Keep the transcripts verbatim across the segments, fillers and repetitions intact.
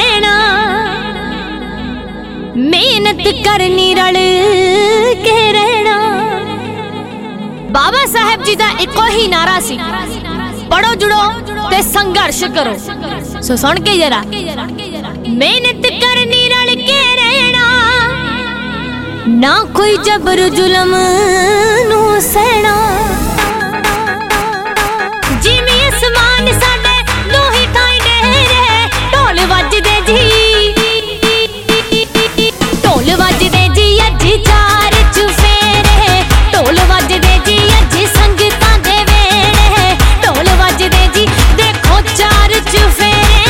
रहना, मेहनत करनी रल के रहना। बाबा साहब जी का एको ही नारा सी, पढ़ो जुड़ो ते संघर्ष करो। सो सुन के जरा, मेहनत करनी रल के रहना, ना कोई जबर जुलम नू सहना। जिमी आसमान साडे दो ही ठाई डेरे, ढोल वजदे जी, ढोल वजदे जी अज चार चुफेरे, ढोल वजदे जी अज संगतां दे वेड़े, ढोल वजदे जी देखो चार चुफेरे।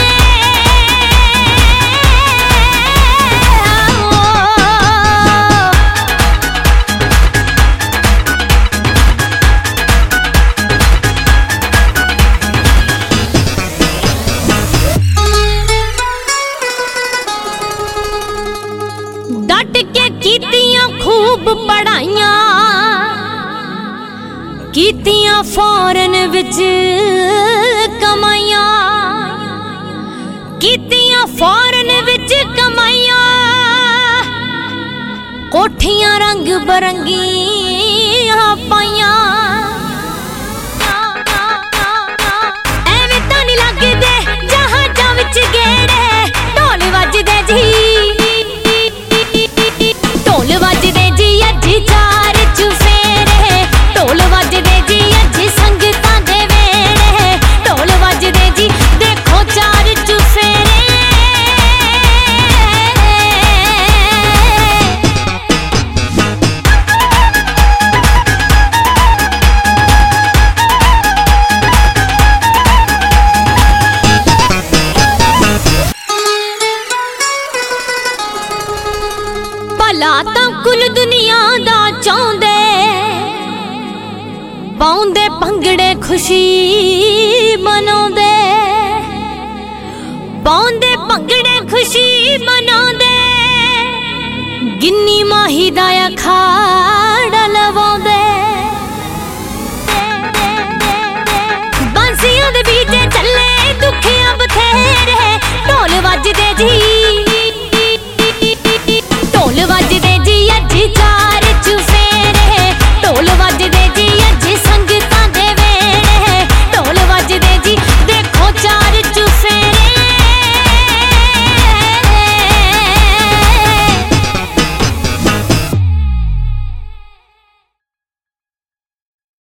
डट के कीतियां खूब पढ़ाइयां, कीतियां फॉरेन विच कमाइयां, कीतियां फॉरेन विच कमाइयां। कोठियां रंग बरंगियां पाइयां, एवें तां नहीं लगदे जहाजां विच गेड़े, ढोल वजदे जी, ढोल वजदे जी अज चार चुफेरे, ढोल वजदे जी अज संगतां दे वेड़े, ढोल वजदे जी देखो चार चुफेरे। भला तां कुल दुनिया दा चाहुंदे, पाउंदे भंगड़े खुशी मनाउंदे, पाउंदे भंगड़े खुशी मनाउंदे। गिन्नी माही दा अखा